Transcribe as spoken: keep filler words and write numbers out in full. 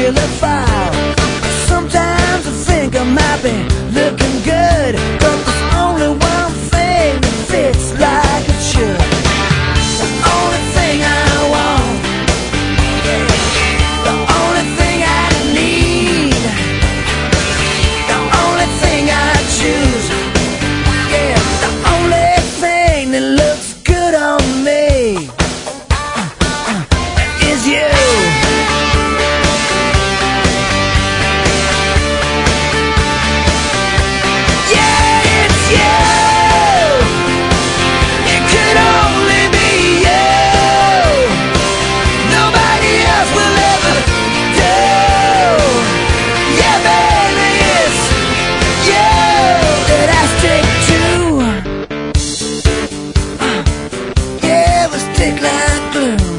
regular file. Sometimes I think I might be looking good, but there's only one thing that fits like it should. The only thing I want, the only thing I need, the only thing I choose, yeah, the only thing that looks good on me is you. Stick like glue.